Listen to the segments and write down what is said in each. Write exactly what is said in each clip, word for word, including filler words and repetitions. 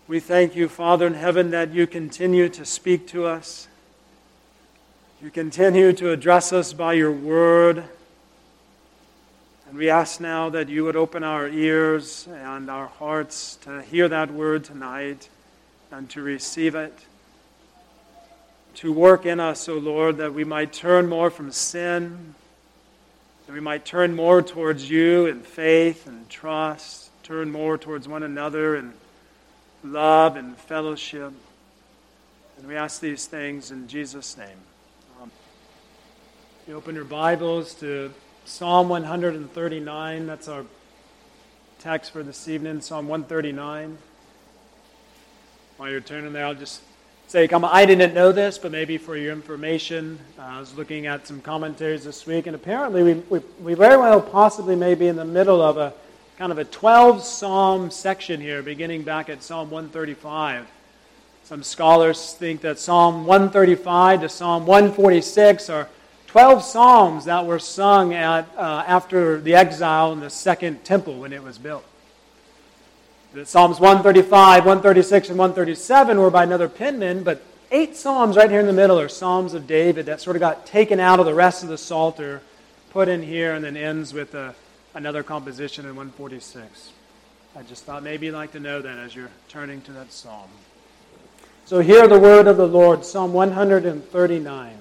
We thank you, Father in heaven, that you continue to speak to us. You continue to address us by your word. And we ask now that you would open our ears and our hearts to hear that word tonight and to receive it. To work in us, O Lord, that we might turn more from sin, that we might turn more towards you in faith and trust, turn more towards one another in love and fellowship. And we ask these things in Jesus' name. Amen. You open your Bibles to Psalm one thirty-nine. That's our text for this evening, Psalm one thirty-nine. While you're turning there, I'll just say, come, I didn't know this, but maybe for your information, uh, I was looking at some commentaries this week, and apparently we, we, we very well possibly may be in the middle of a kind of a twelve-psalm section here, beginning back at Psalm one thirty-five. Some scholars think that Psalm one thirty-five to Psalm one forty-six are twelve psalms that were sung at uh, after the exile in the Second Temple when it was built. The Psalms one thirty-five, one thirty-six, and one thirty-seven were by another penman, but eight psalms right here in the middle are Psalms of David that sort of got taken out of the rest of the Psalter, put in here, and then ends with a another composition in one forty-six. I just thought maybe you'd like to know that as you're turning to that psalm. So hear the word of the Lord, Psalm one thirty-nine.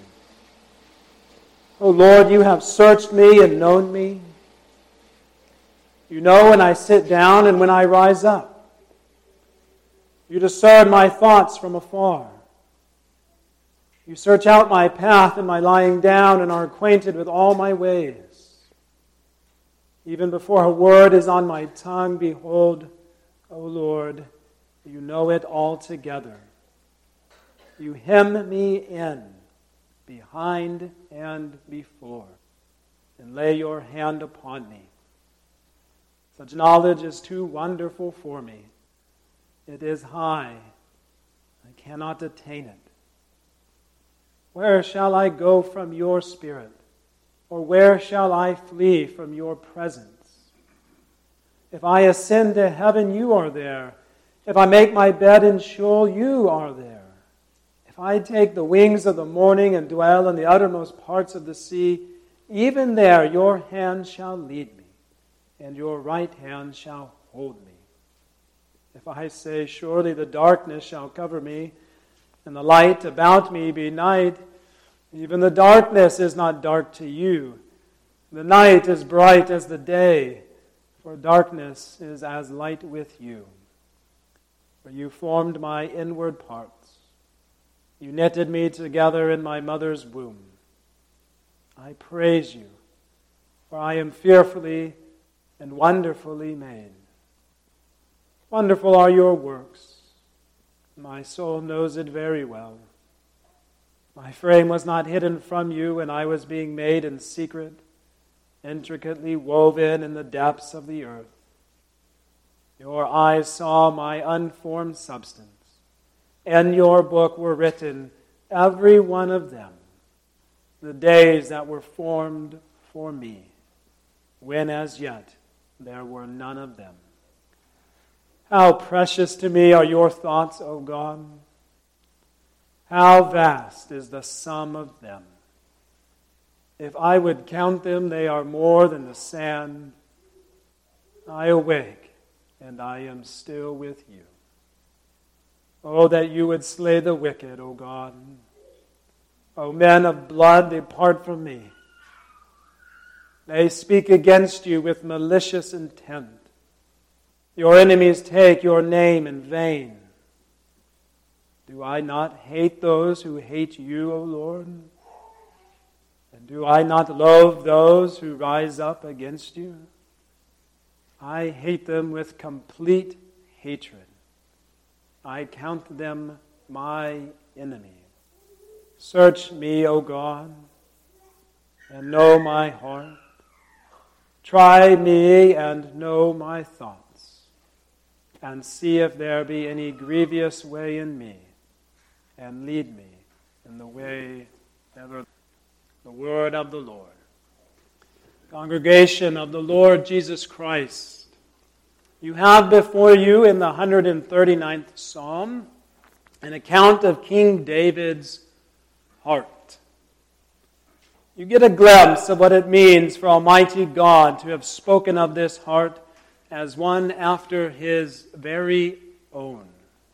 O Lord, you have searched me and known me. You know when I sit down and when I rise up. You discern my thoughts from afar. You search out my path and my lying down and are acquainted with all my ways. Even before a word is on my tongue, behold, O Lord, you know it altogether. You hem me in, behind and before, and lay your hand upon me. Such knowledge is too wonderful for me. It is high. I cannot attain it. Where shall I go from your spirit? Or where shall I flee from your presence? If I ascend to heaven, you are there. If I make my bed in Sheol, you are there. If I take the wings of the morning and dwell in the uttermost parts of the sea, even there your hand shall lead me, and your right hand shall hold me. If I say, surely the darkness shall cover me, and the light about me be night, even the darkness is not dark to you. The night is bright as the day, for darkness is as light with you. For you formed my inward parts. You knitted me together in my mother's womb. I praise you, for I am fearfully and wonderfully made. Wonderful are your works. My soul knows it very well. My frame was not hidden from you when I was being made in secret, intricately woven in the depths of the earth. Your eyes saw my unformed substance. In your book were written, every one of them, the days that were formed for me, when as yet there were none of them. How precious to me are your thoughts, O God! How vast is the sum of them! If I would count them, they are more than the sand. I awake, and I am still with you. Oh, that you would slay the wicked, O God. O men of blood, depart from me. They speak against you with malicious intent. Your enemies take your name in vain. Do I not hate those who hate you, O Lord? And do I not loathe those who rise up against you? I hate them with complete hatred. I count them my enemy. Search me, O God, and know my heart. Try me and know my thoughts, and see if there be any grievous way in me, and lead me in the way ever. The word of the Lord. Congregation of the Lord Jesus Christ, You have before you in the one hundred thirty-ninth Psalm an account of King David's heart. You get a glimpse of what it means for Almighty God to have spoken of this heart as one after His very own.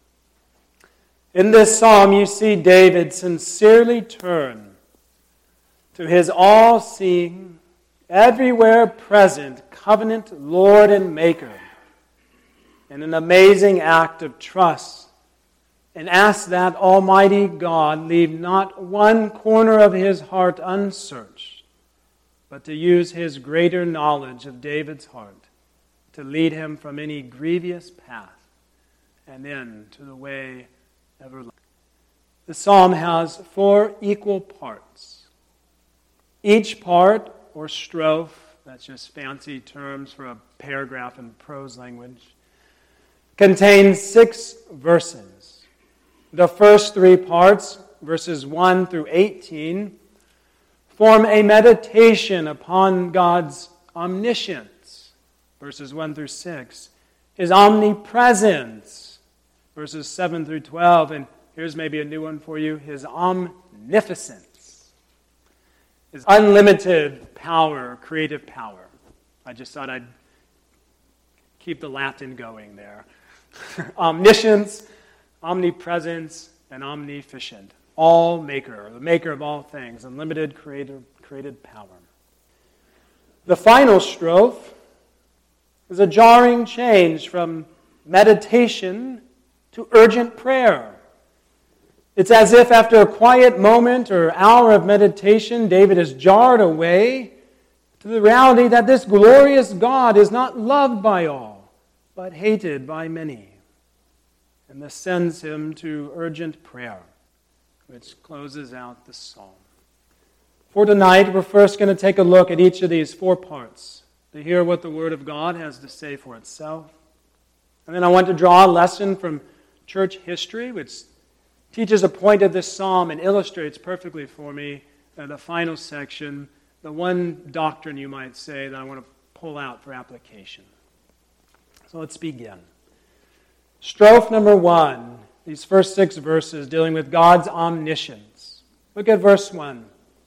In this psalm, you see David sincerely turn to His all-seeing, everywhere present covenant Lord and Maker in an amazing act of trust, and ask that Almighty God leave not one corner of His heart unsearched, but to use His greater knowledge of David's heart to lead him from any grievous path and into the way everlasting. The psalm has four equal parts. Each part, or strophe, that's just fancy terms for a paragraph in prose language, contains six verses. The first three parts, verses one through eighteen, form a meditation upon God's omniscience, verses one through six, His omnipresence, verses seven through twelve, and here's maybe a new one for you, His omnificence, His unlimited power, creative power. I just thought I'd keep the Latin going there. Omniscience, omnipresence, and omnificent. All maker, the maker of all things, unlimited creative, created power. The final strophe is a jarring change from meditation to urgent prayer. It's as if after a quiet moment or hour of meditation, David is jarred away to the reality that this glorious God is not loved by all, but hated by many. And this sends him to urgent prayer, which closes out the psalm. For tonight, we're first going to take a look at each of these four parts to hear what the Word of God has to say for itself. And then I want to draw a lesson from church history, which teaches a point of this psalm and illustrates perfectly for me uh, the final section, the one doctrine, you might say, that I want to pull out for application. So let's begin. Strophe number one, these first six verses dealing with God's omniscience. Look at verse one.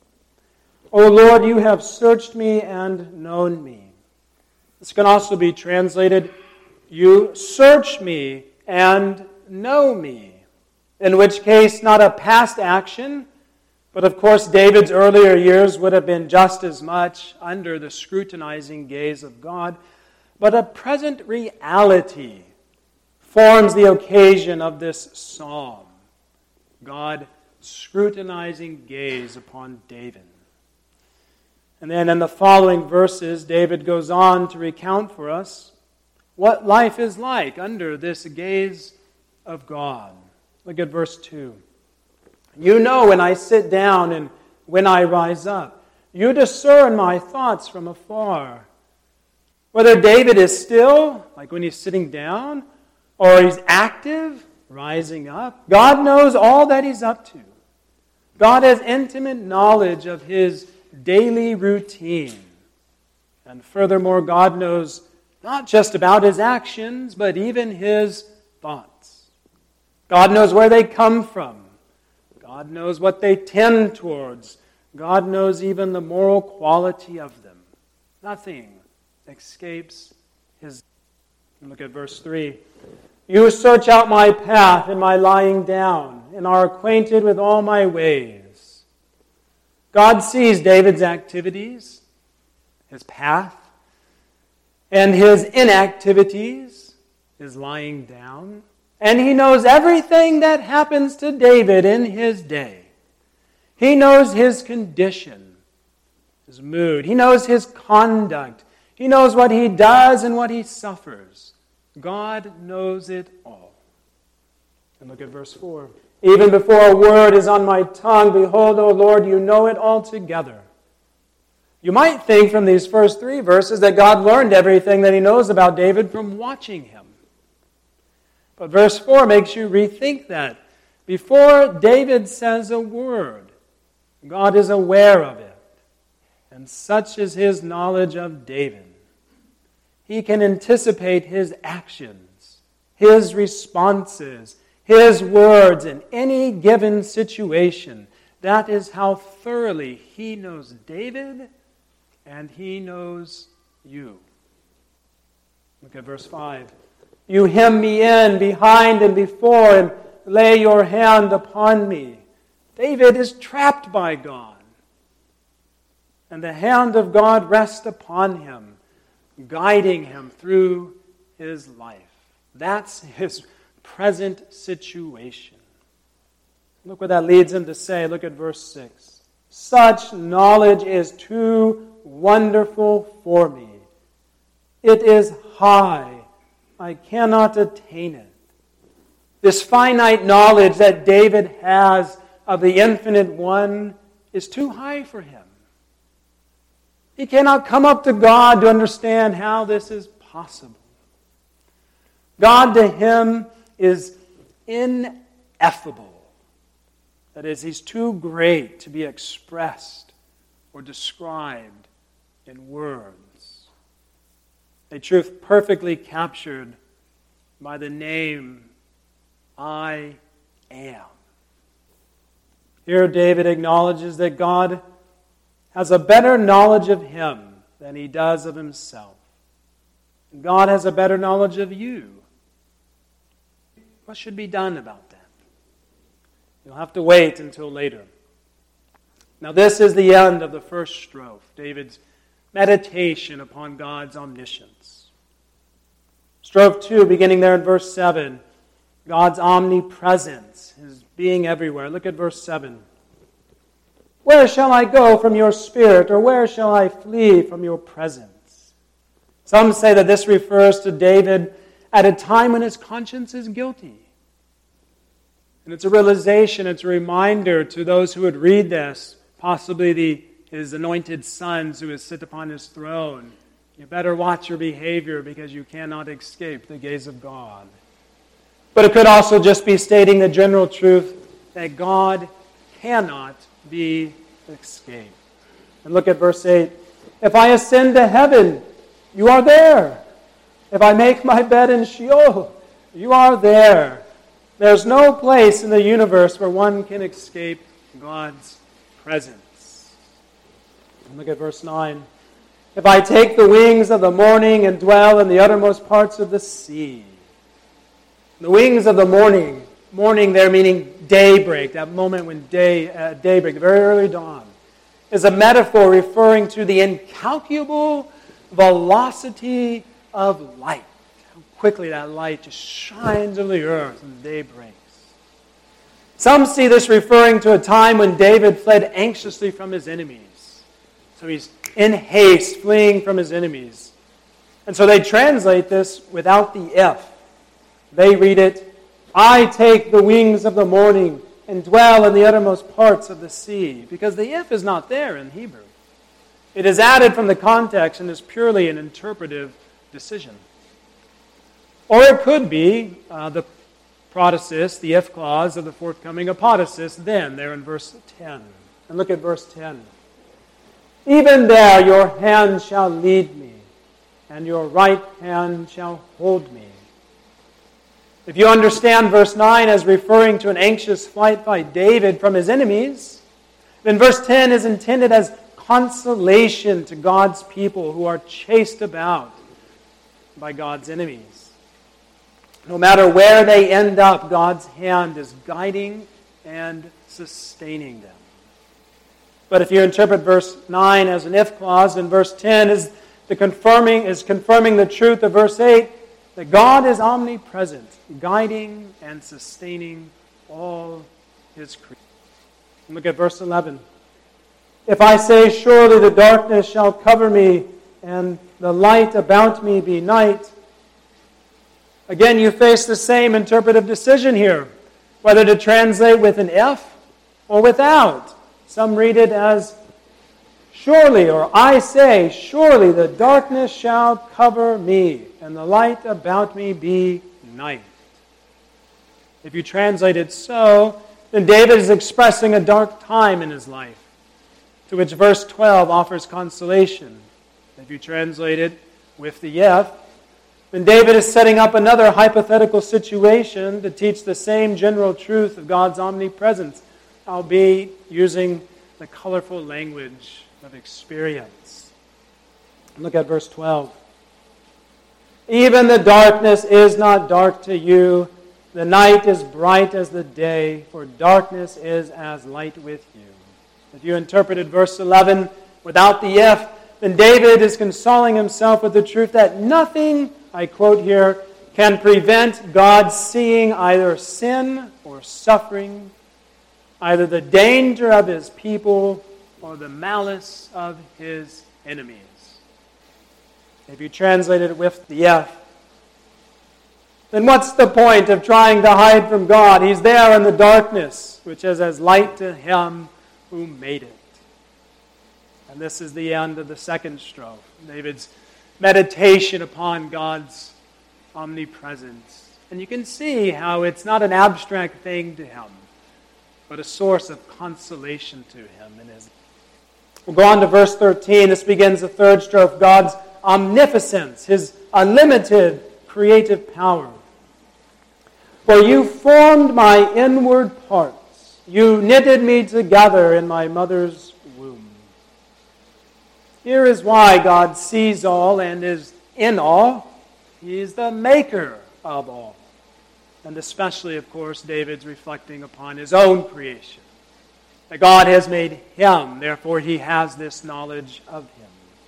O Lord, you have searched me and known me. This can also be translated, you search me and know me. In which case, not a past action, but of course David's earlier years would have been just as much under the scrutinizing gaze of God, but a present reality forms the occasion of this psalm. God scrutinizing gaze upon David. And then in the following verses, David goes on to recount for us what life is like under this gaze of God. Look at verse two. You know when I sit down and when I rise up. You discern my thoughts from afar. Whether David is still, like when he's sitting down, or he's active, rising up, God knows all that he's up to. God has intimate knowledge of his daily routine. And furthermore, God knows not just about his actions, but even his thoughts. God knows where they come from. God knows what they tend towards. God knows even the moral quality of them. Nothing escapes his. Look at verse three. You search out my path and my lying down, and are acquainted with all my ways. God sees David's activities, his path, and his inactivities, his lying down. And he knows everything that happens to David in his day. He knows his condition, his mood. He knows his conduct. He knows what he does and what he suffers. God knows it all. And look at verse four. Even before a word is on my tongue, behold, O Lord, you know it altogether. You might think from these first three verses that God learned everything that he knows about David from watching him. But verse four makes you rethink that. Before David says a word, God is aware of it. And such is his knowledge of David. he can anticipate his actions, his responses, his words in any given situation. That is how thoroughly he knows David and he knows you. Look at verse five. You hem me in behind and before and lay your hand upon me. David is trapped by God. And the hand of God rests upon him, guiding him through his life. That's his present situation. Look what that leads him to say. Look at verse six. Such knowledge is too wonderful for me. It is high. I cannot attain it. This finite knowledge that David has of the infinite one is too high for him. He cannot come up to God to understand how this is possible. God to him is ineffable. That is, he's too great to be expressed or described in words. A truth perfectly captured by the name I am. Here David acknowledges that God has a better knowledge of him than he does of himself. And God has a better knowledge of you. What should be done about that? You'll have to wait until later. Now this is the end of the first strophe, David's meditation upon God's omniscience. Strophe two, beginning there in verse seven, God's omnipresence, his being everywhere. Look at verse seven. Where shall I go from your spirit, or where shall I flee from your presence? Some say that this refers to David at a time when his conscience is guilty. And it's a realization, it's a reminder to those who would read this, possibly the his anointed sons who sit upon his throne. You better watch your behavior because you cannot escape the gaze of God. But it could also just be stating the general truth that God cannot be escaped. And look at verse eight. If I ascend to heaven, you are there. If I make my bed in Sheol, you are there. There's no place in the universe where one can escape God's presence. And look at verse nine. If I take the wings of the morning and dwell in the uttermost parts of the sea. The wings of the morning, morning there meaning daybreak, that moment when day, uh, daybreak, very early dawn, is a metaphor referring to the incalculable velocity of light. How quickly that light just shines over the earth when the day breaks. Some see this referring to a time when David fled anxiously from his enemies. So he's in haste, fleeing from his enemies. And so they translate this without the if. They read it, I take the wings of the morning and dwell in the uttermost parts of the sea. Because the if is not there in Hebrew. It is added from the context and is purely an interpretive decision. Or it could be uh, the protasis, the if clause of the forthcoming apodosis, then, there in verse ten. And look at verse ten. Even there your hand shall lead me, and your right hand shall hold me. If you understand verse nine as referring to an anxious flight by David from his enemies, then verse ten is intended as consolation to God's people who are chased about by God's enemies. No matter where they end up, God's hand is guiding and sustaining them. But if you interpret verse nine as an if clause, then verse ten is the confirming is confirming the truth of verse eight, that God is omnipresent, guiding and sustaining all his creation. Look at verse eleven. If I say, surely the darkness shall cover me, and the light about me be night. Again, you face the same interpretive decision here, whether to translate with an if or without. Some read it as, surely, or I say, surely the darkness shall cover me, and the light about me be night. If you translate it so, then David is expressing a dark time in his life, to which verse twelve offers consolation. If you translate it, with the if, then David is setting up another hypothetical situation to teach the same general truth of God's omnipresence, albeit using the colorful language of experience. Look at verse twelve. Even the darkness is not dark to you. The night is bright as the day, for darkness is as light with you. If you interpreted verse eleven without the if, then David is consoling himself with the truth that nothing, I quote here, can prevent God seeing either sin or suffering, either the danger of his people or the malice of his enemies. If you translate it with the if, then what's the point of trying to hide from God? He's there in the darkness, which is as light to him who made it. And this is the end of the second strophe, David's meditation upon God's omnipresence. And you can see how it's not an abstract thing to him, but a source of consolation to him. In his... We'll go on to verse thirteen. This begins the third strophe, God's omniscience, his unlimited creative power. For you formed my inward parts. You knitted me together in my mother's womb. Here is why God sees all and is in all. He is the maker of all. And especially, of course, David's reflecting upon his own creation. That God has made him, therefore he has this knowledge of him.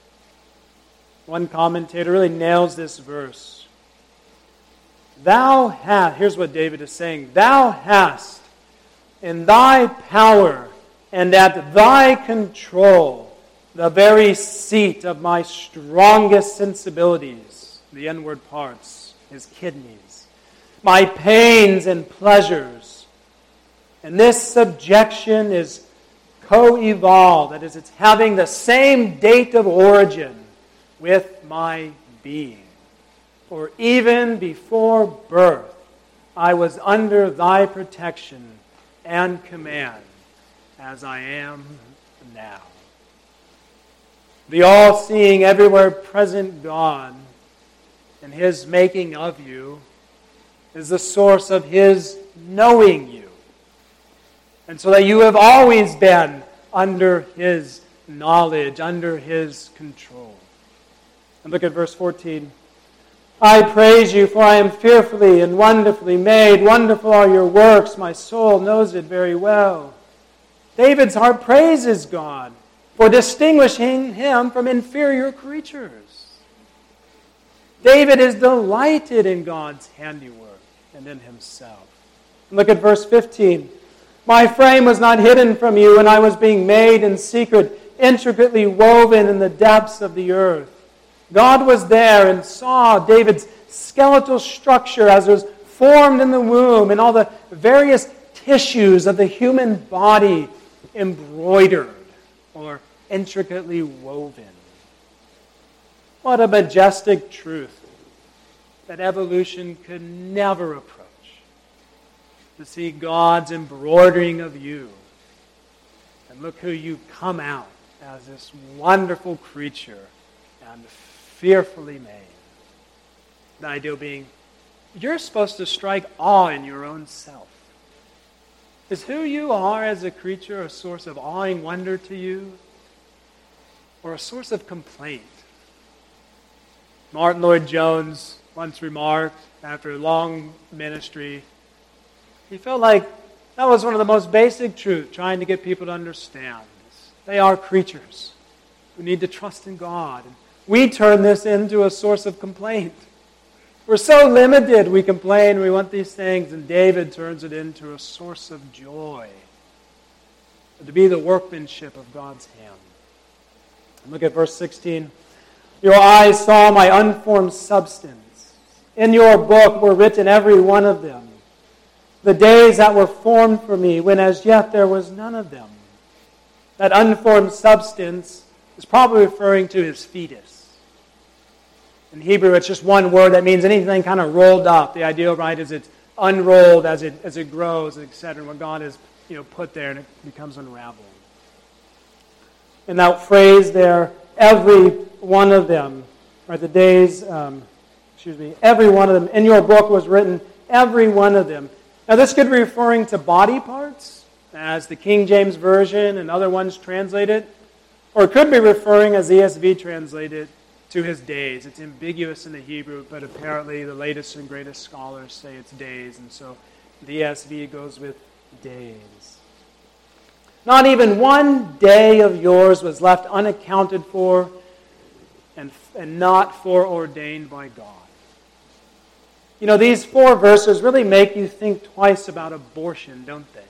One commentator really nails this verse. Thou hast, here's what David is saying, Thou hast in thy power and at thy control the very seat of my strongest sensibilities, the inward parts, his kidneys, my pains and pleasures. And this subjection is co-evolved, that is, it's having the same date of origin with my being. For even before birth, I was under thy protection and command, as I am now. The all-seeing, everywhere present God and his making of you is the source of his knowing you. And so that you have always been under his knowledge, under his control. And look at verse fourteen. I praise you, for I am fearfully and wonderfully made. Wonderful are your works. My soul knows it very well. David's heart praises God for distinguishing him from inferior creatures. David is delighted in God's handiwork and in himself. Look at verse fifteen. My frame was not hidden from you when I was being made in secret, intricately woven in the depths of the earth. God was there and saw David's skeletal structure as it was formed in the womb and all the various tissues of the human body embroidered or intricately woven. What a majestic truth that evolution could never approach. To see God's embroidering of you. And look who you come out as this wonderful creature and fearfully made. The idea being, you're supposed to strike awe in your own self. Is who you are as a creature a source of awing wonder to you? Or a source of complaint? Martin Lloyd-Jones once remarked, after a long ministry, he felt like that was one of the most basic truths, trying to get people to understand. They are creatures who need to trust in God. And we turn this into a source of complaint. We're so limited, we complain, we want these things, and David turns it into a source of joy. To be the workmanship of God's hand. And look at verse sixteen. Your eyes saw my unformed substance. In your book were written every one of them. The days that were formed for me, when as yet there was none of them. That unformed substance is probably referring to his fetus. In Hebrew, it's just one word that means anything kind of rolled up. The idea, right, is it's unrolled as it as it grows, et cetera. What God has, you know, put there, and it becomes unraveled. And that phrase there, every one of them, Right, the days, um, excuse me, every one of them. In your book was written, every one of them. Now this could be referring to body parts, as the King James Version and other ones translate it. Or it could be referring, as the E S V translated, to his days. It's ambiguous in the Hebrew, but apparently the latest and greatest scholars say it's days. And so the E S V goes with days. Not even one day of yours was left unaccounted for and, and not foreordained by God. You know, these four verses really make you think twice about abortion, don't they?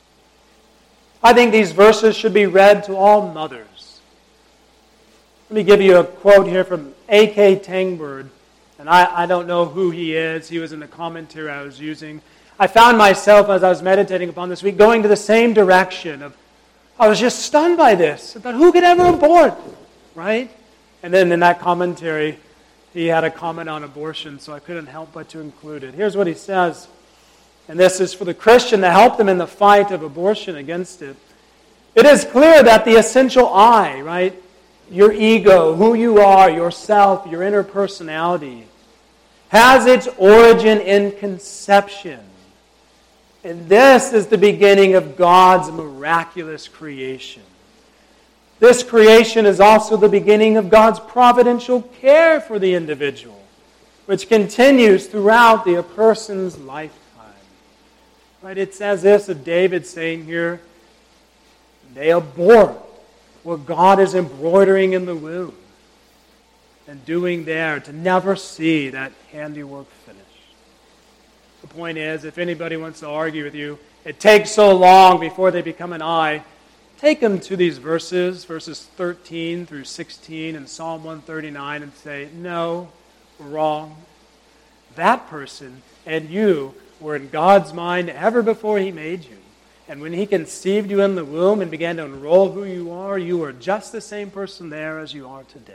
I think these verses should be read to all mothers. Let me give you a quote here from A K Tangbird. And I, I don't know who he is. He was in the commentary I was using. I found myself, as I was meditating upon this week, going to the same direction of, I was just stunned by this. I thought, who could ever abort? Right? And then in that commentary, he had a comment on abortion, so I couldn't help but to include it. Here's what he says, and this is for the Christian to help them in the fight of abortion against it. It is clear that the essential I, right, your ego, who you are, yourself, your inner personality, has its origin in conception. And this is the beginning of God's miraculous creation. This creation is also the beginning of God's providential care for the individual, which continues throughout the person's lifetime. Right? It says this of David saying here, they abhor what God is embroidering in the womb and doing there to never see that handiwork finished. The point is, if anybody wants to argue with you, it takes so long before they become an I, take them to these verses, verses thirteen through sixteen in Psalm one thirty-nine, and say, no, wrong. That person and you were in God's mind ever before He made you. And when He conceived you in the womb and began to unroll who you are, you were just the same person there as you are today.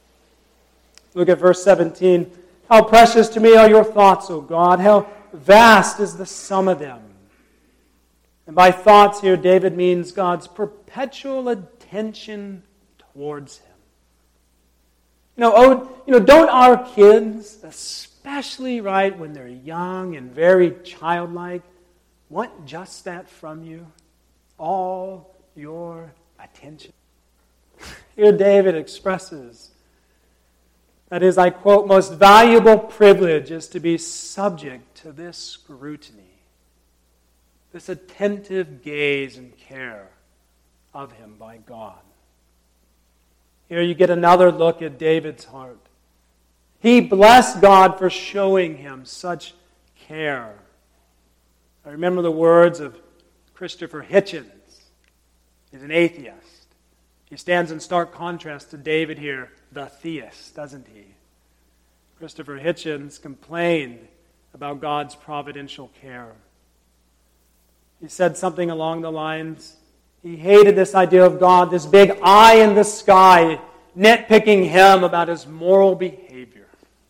Look at verse seventeen. How precious to me are your thoughts, O God. How vast is the sum of them. And by thoughts here, David means God's perpetual attention towards him. You know, oh, you know, don't our kids, especially right when they're young and very childlike, want just that from you? All your attention. Here David expresses that his, I quote, most valuable privilege is to be subject to this scrutiny, this attentive gaze and care of him by God. Here you get another look at David's heart. He blessed God for showing him such care. I remember the words of Christopher Hitchens. He's an atheist. He stands in stark contrast to David here, the theist, doesn't he? Christopher Hitchens complained about God's providential care. He said something along the lines, he hated this idea of God, this big eye in the sky, nitpicking him about his moral behavior.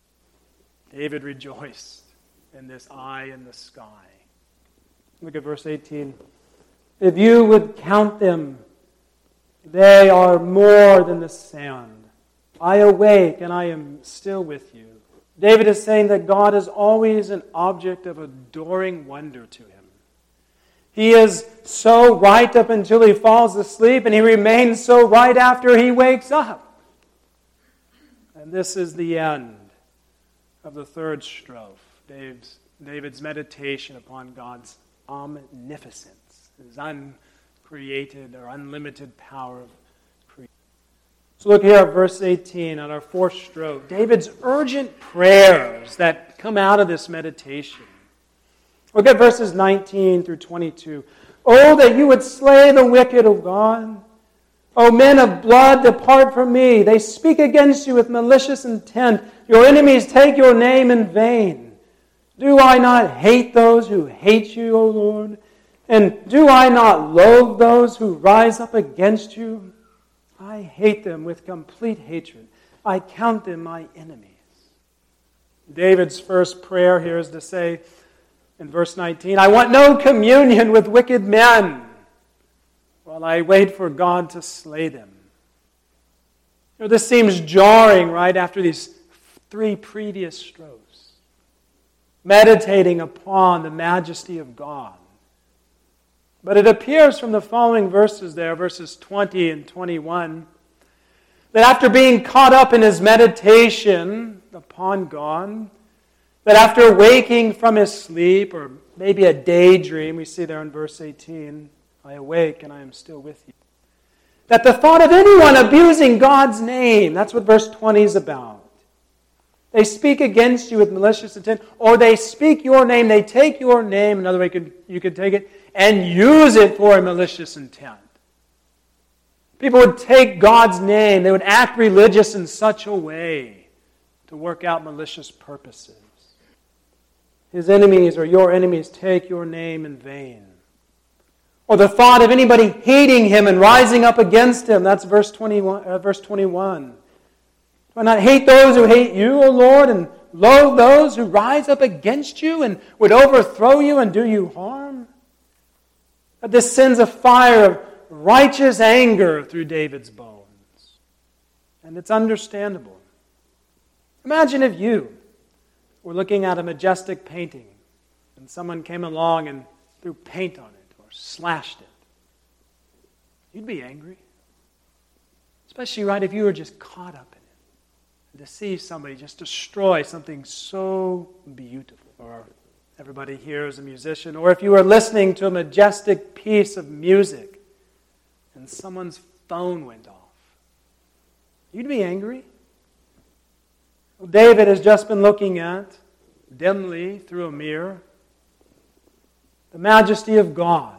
David rejoiced in this eye in the sky. Look at verse eighteen. If you would count them, they are more than the sand. I awake and I am still with you. David is saying that God is always an object of adoring wonder to him. He is so right up until he falls asleep, and he remains so right after he wakes up. And this is the end of the third strophe, David's, David's meditation upon God's omnificence, his uncreated or unlimited power of creation. So look here at verse eighteen, on our fourth strophe. David's urgent prayers that come out of this meditation. Look at verses nineteen through twenty-two. Oh, that you would slay the wicked, O God. O men of blood, depart from me. They speak against you with malicious intent. Your enemies take your name in vain. Do I not hate those who hate you, O Lord? And do I not loathe those who rise up against you? I hate them with complete hatred. I count them my enemies. David's first prayer here is to say, in verse nineteen, I want no communion with wicked men while I wait for God to slay them. You know, this seems jarring, right, after these three previous strophes, meditating upon the majesty of God. But it appears from the following verses there, verses twenty and twenty-one, that after being caught up in his meditation upon God, that after waking from his sleep, or maybe a daydream, we see there in verse eighteen, I awake and I am still with you. That the thought of anyone abusing God's name, that's what verse twenty is about. They speak against you with malicious intent, or they speak your name, they take your name, another way you could, you could take it, and use it for a malicious intent. People would take God's name, they would act religious in such a way to work out malicious purposes. His enemies or your enemies take your name in vain. Or the thought of anybody hating him and rising up against him, that's verse twenty-one. Uh, verse twenty-one. Do I not hate those who hate you, O Lord, and loathe those who rise up against you and would overthrow you and do you harm? But this sends a fire of righteous anger through David's bones. And it's understandable. Imagine if you were looking at a majestic painting and someone came along and threw paint on it or slashed it. You'd be angry. Especially right if you were just caught up in it. And to see somebody just destroy something so beautiful. Or everybody here is a musician. Or if you were listening to a majestic piece of music and someone's phone went off. You'd be angry. Well, David has just been looking at, dimly through a mirror, the majesty of God.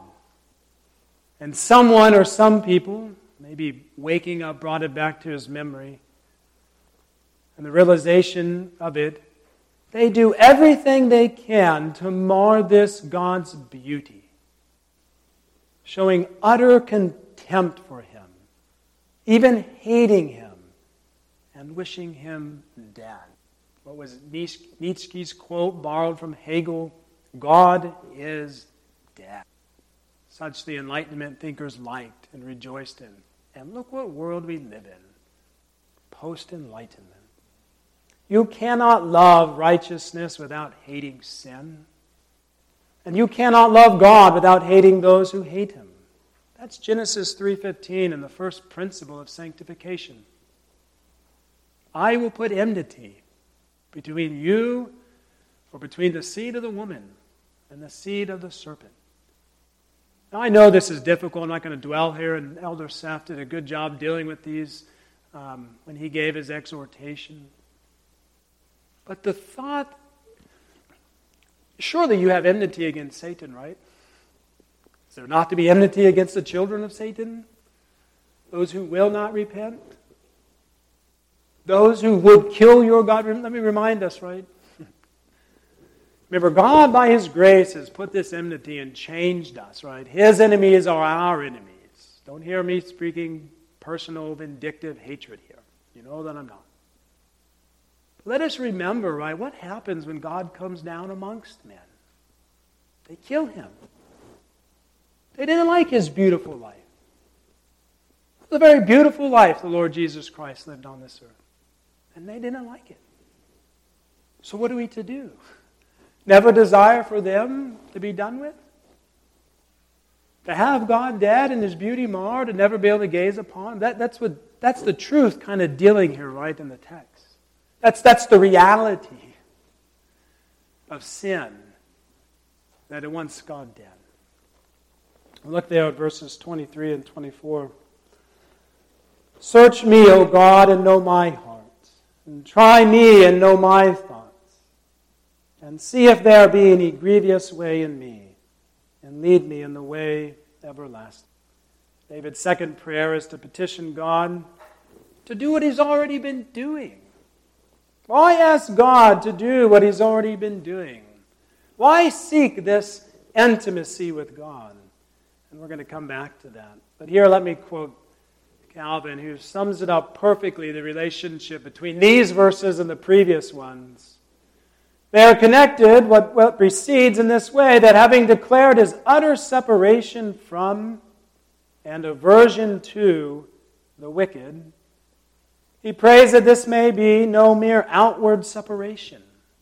And someone or some people, maybe waking up, brought it back to his memory. And the realization of it, they do everything they can to mar this God's beauty, showing utter contempt for him, even hating him, and wishing him dead. What was Nietzsche's quote borrowed from Hegel? God is dead. Such the Enlightenment thinkers liked and rejoiced in. And look what world we live in. Post-Enlightenment. You cannot love righteousness without hating sin. And you cannot love God without hating those who hate him. That's Genesis three fifteen and the first principle of sanctification. I will put enmity between you, or between the seed of the woman and the seed of the serpent. Now I know this is difficult. I'm not going to dwell here, and Elder Seth did a good job dealing with these um, when he gave his exhortation. But the thought, surely you have enmity against Satan, right? Is there not to be enmity against the children of Satan? Those who will not repent? Those who would kill your God? Let me remind us, right? Remember, God, by His grace, has put this enmity and changed us, right? His enemies are our enemies. Don't hear me speaking personal, vindictive hatred here. You know that I'm not. Let us remember, right, what happens when God comes down amongst men. They kill Him. They didn't like His beautiful life. It was a very beautiful life the Lord Jesus Christ lived on this earth. And they didn't like it. So what are we to do? Never desire for them to be done with? To have God dead and His beauty marred and never be able to gaze upon Him? That, that's, what, that's the truth kind of dealing here, right, in the text. That's, that's the reality of sin, that it wants God dead. Look there at verses twenty-three and twenty-four. Search me, O God, and know my heart, and try me and know my thoughts, and see if there be any grievous way in me, and lead me in the way everlasting. David's second prayer is to petition God to do what He's already been doing. Why ask God to do what He's already been doing? Why seek this intimacy with God? And we're going to come back to that. But here let me quote Calvin, who sums it up perfectly, the relationship between these verses and the previous ones. They are connected, what, what precedes in this way, that having declared his utter separation from and aversion to the wicked, He prays that this may be no mere outward separation.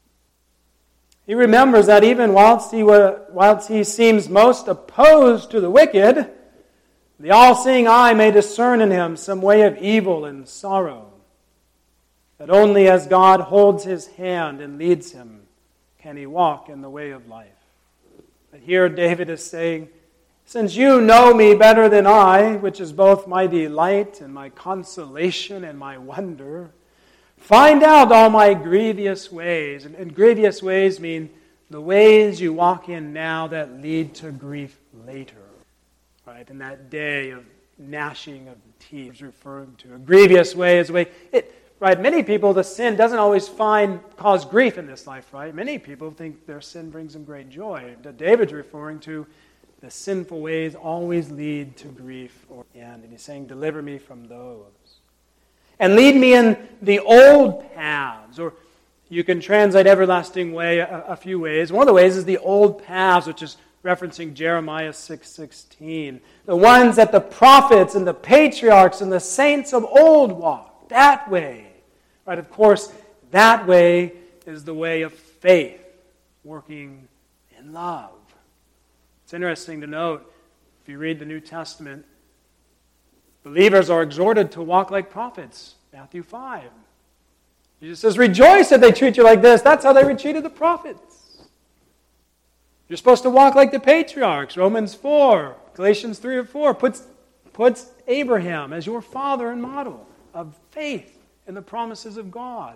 He remembers that even whilst he, whilst he seems most opposed to the wicked, the all-seeing eye may discern in him some way of evil and sorrow, that only as God holds his hand and leads him can he walk in the way of life. But here David is saying, since you know me better than I, which is both my delight and my consolation and my wonder, find out all my grievous ways. And, and grievous ways mean the ways you walk in now that lead to grief later. Right? And that day of gnashing of teeth is referring to. A grievous way is a way... It, right? Many people, the sin doesn't always find cause grief in this life, right? Many people think their sin brings them great joy. That David's referring to the sinful ways always lead to grief or end. And he's saying, deliver me from those. And lead me in the old paths. Or you can translate everlasting way a, a few ways. One of the ways is the old paths, which is referencing Jeremiah six sixteen. The ones that the prophets and the patriarchs and the saints of old walked. That way. Right? Of course, that way is the way of faith, working in love. It's interesting to note, if you read the New Testament, believers are exhorted to walk like prophets. Matthew five. Jesus says, rejoice that they treat you like this. That's how they treated the prophets. You're supposed to walk like the patriarchs. Romans four, Galatians three or four puts, puts Abraham as your father and model of faith in the promises of God.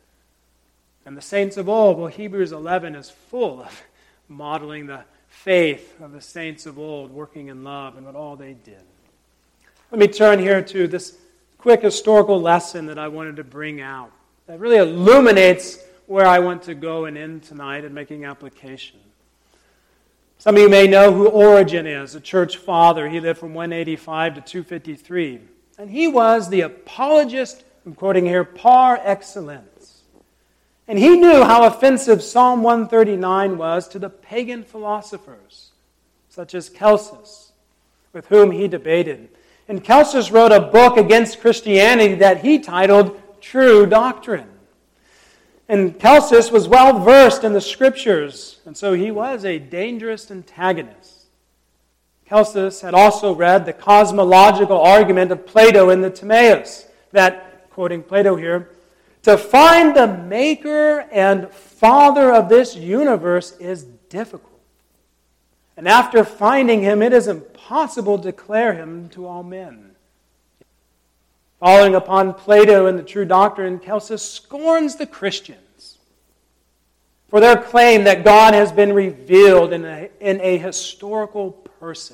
And the saints of old, well, Hebrews eleven is full of modeling the faith of the saints of old, working in love and what all they did. Let me turn here to this quick historical lesson that I wanted to bring out that really illuminates where I want to go and end tonight in making application. Some of you may know who Origen is, a church father. He lived from one eighty-five to two fifty-three. And he was the apologist, I'm quoting here, par excellence. And he knew how offensive Psalm one thirty-nine was to the pagan philosophers, such as Celsus, with whom he debated. And Celsus wrote a book against Christianity that he titled True Doctrine. And Celsus was well versed in the Scriptures, and so he was a dangerous antagonist. Celsus had also read the cosmological argument of Plato in the Timaeus, that, quoting Plato here, to find the maker and father of this universe is difficult. And after finding him, it is impossible to declare him to all men. Following upon Plato and the True Doctrine, Celsus scorns the Christians for their claim that God has been revealed in a, in a historical person.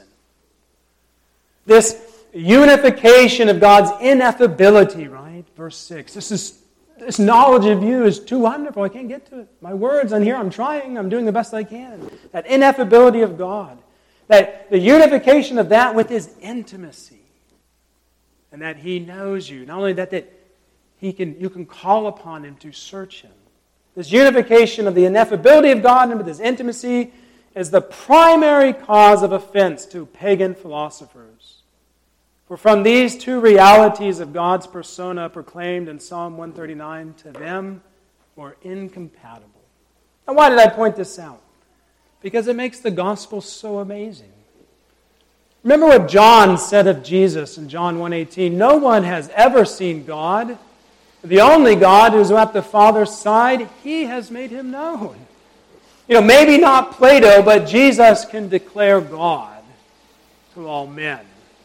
This unification of God's ineffability, right? Verse six. This is This knowledge of you is too wonderful. I can't get to it. My words on here, I'm trying. I'm doing the best I can. That ineffability of God. That the unification of that with His intimacy. And that He knows you. Not only that, that he can, you can call upon Him to search Him. This unification of the ineffability of God and with His intimacy is the primary cause of offense to pagan philosophers. For from these two realities of God's persona proclaimed in Psalm one thirty-nine, to them were incompatible. Now, why did I point this out? Because it makes the gospel so amazing. Remember what John said of Jesus in John one eighteen. No one has ever seen God. The only God who is at the Father's side, He has made Him known. You know, maybe not Plato, but Jesus can declare God to all men.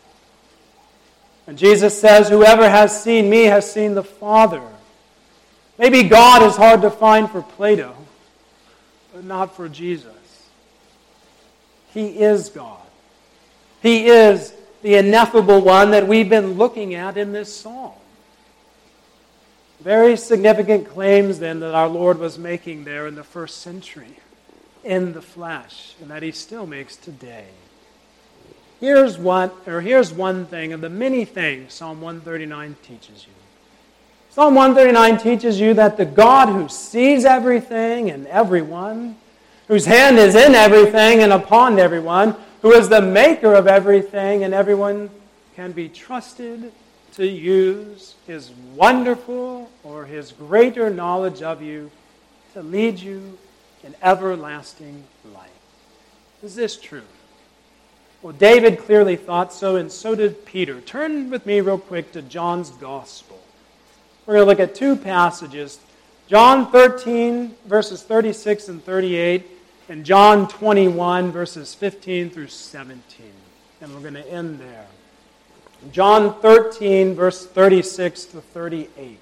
And Jesus says, whoever has seen me has seen the Father. Maybe God is hard to find for Plato, but not for Jesus. He is God. He is the ineffable one that we've been looking at in this psalm. Very significant claims then that our Lord was making there in the first century, in the flesh, and that He still makes today. Here's one, or here's one thing of the many things Psalm one thirty-nine teaches you. Psalm one thirty-nine teaches you that the God who sees everything and everyone, whose hand is in everything and upon everyone, who is the maker of everything and everyone, can be trusted to use His wonderful or His greater knowledge of you to lead you in everlasting life. Is this true? Well, David clearly thought so, and so did Peter. Turn with me real quick to John's Gospel. We're going to look at two passages, John thirteen, verses thirty-six and thirty-eight, and John twenty-one, verses fifteen through seventeen. And we're going to end there. John thirteen, verse thirty-six to thirty-eight.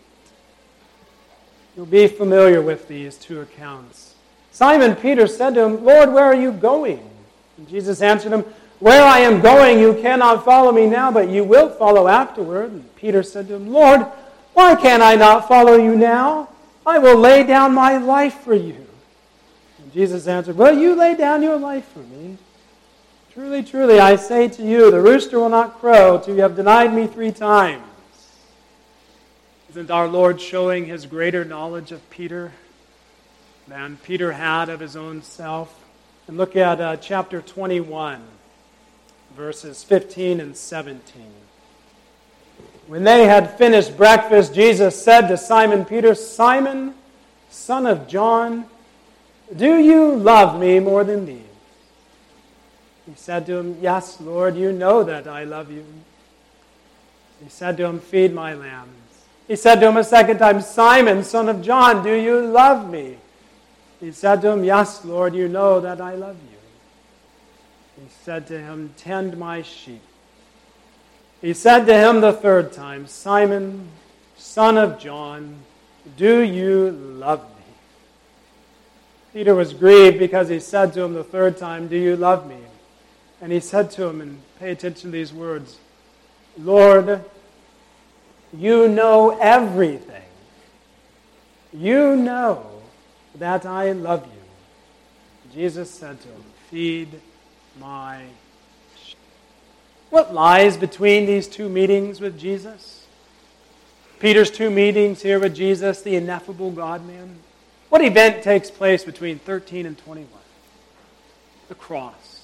You'll be familiar with these two accounts. Simon Peter said to him, "Lord, where are you going?" And Jesus answered him, "Where I am going, you cannot follow me now, but you will follow afterward." And Peter said to him, "Lord, why can I not follow you now? I will lay down my life for you." And Jesus answered, "Will you lay down your life for me? Truly, truly, I say to you, the rooster will not crow till you have denied me three times." Isn't our Lord showing His greater knowledge of Peter than Peter had of his own self? And look at uh, chapter twenty-one, verses fifteen and seventeen. When they had finished breakfast, Jesus said to Simon Peter, "Simon, son of John, do you love me more than these?" He said to him, "Yes, Lord, you know that I love you." He said to him, "Feed my lambs." He said to him a second time, "Simon, son of John, do you love me?" He said to him, "Yes, Lord, you know that I love you." He said to him, "Tend my sheep." He said to him the third time, "Simon, son of John, do you love me?" Peter was grieved because he said to him the third time, "Do you love me?" And he said to him, and pay attention to these words, "Lord, you know everything. You know that I love you." Jesus said to him, "Feed my sheep." What lies between these two meetings with Jesus? Peter's two meetings here with Jesus, the ineffable God-man. What event takes place between thirteen and twenty-one? The cross.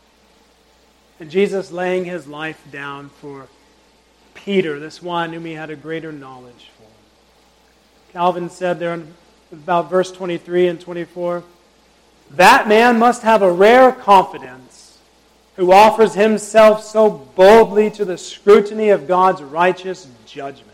And Jesus laying His life down for Peter, this one whom He had a greater knowledge for. Calvin said there in about verse twenty-three and twenty-four, "That man must have a rare confidence who offers himself so boldly to the scrutiny of God's righteous judgment."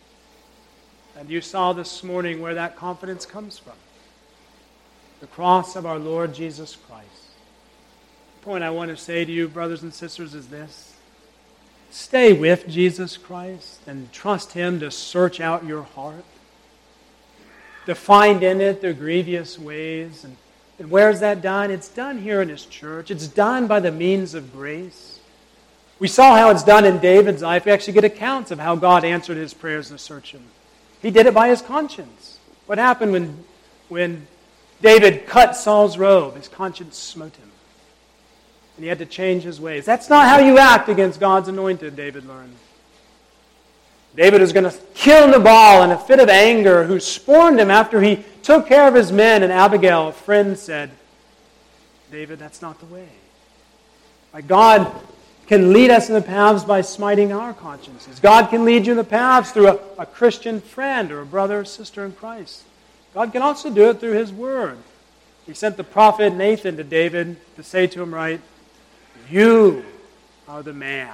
And you saw this morning where that confidence comes from. The cross of our Lord Jesus Christ. The point I want to say to you, brothers and sisters, is this. Stay with Jesus Christ and trust Him to search out your heart, to find in it the grievous ways. And, and where is that done? It's done here in His church. It's done by the means of grace. We saw how it's done in David's life. We actually get accounts of how God answered his prayers to search Him. He did it by his conscience. What happened when, when David cut Saul's robe? His conscience smote him. And he had to change his ways. That's not how you act against God's anointed, David learned. David is going to kill Nabal in a fit of anger, who scorned him after he took care of his men. And Abigail, a friend, said, "David, that's not the way." Like God can lead us in the paths by smiting our consciences. God can lead you in the paths through a, a Christian friend or a brother or sister in Christ. God can also do it through His Word. He sent the prophet Nathan to David to say to him, right, "You are the man."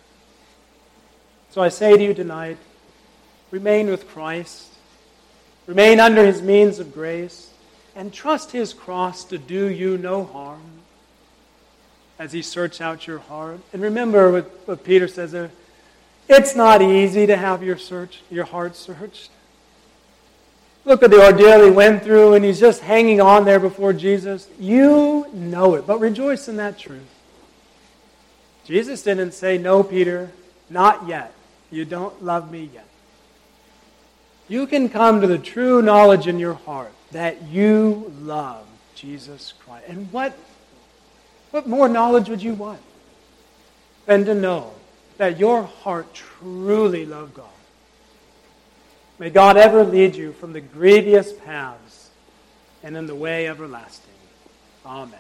So I say to you tonight, remain with Christ. Remain under His means of grace. And trust His cross to do you no harm as He searches out your heart. And remember what, what Peter says there. It's not easy to have your search, your heart searched. Look at the ordeal he went through, and he's just hanging on there before Jesus. You know it, but rejoice in that truth. Jesus didn't say, "No, Peter, not yet. You don't love me yet." You can come to the true knowledge in your heart that you love Jesus Christ. And what, what more knowledge would you want than to know that your heart truly loves God? May God ever lead you from the grievous paths and in the way everlasting. Amen.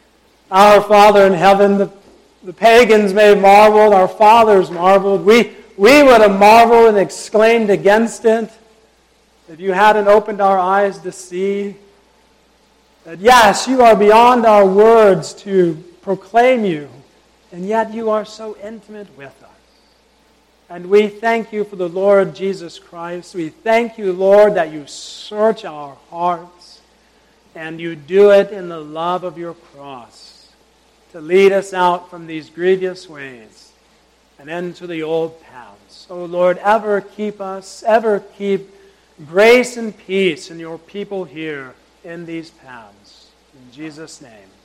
Our Father in heaven, the, the pagans may have marveled, our fathers marveled. We, we would have marveled and exclaimed against it if you hadn't opened our eyes to see that, yes, you are beyond our words to proclaim you, and yet you are so intimate with us. And we thank you for the Lord Jesus Christ. We thank you, Lord, that you search our hearts, and you do it in the love of your cross to lead us out from these grievous ways and into the old paths. Oh, Lord, ever keep us, ever keep grace and peace in your people here in these paths. In Jesus' name.